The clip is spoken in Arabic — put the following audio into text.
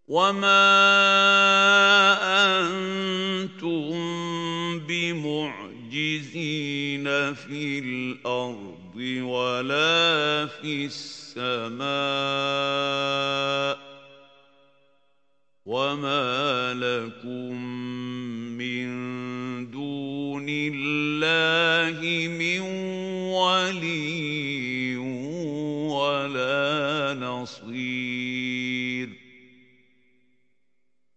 وما أنتم بمعجزين في الأرض ولا في السماء وما لكم من دون الله من ولي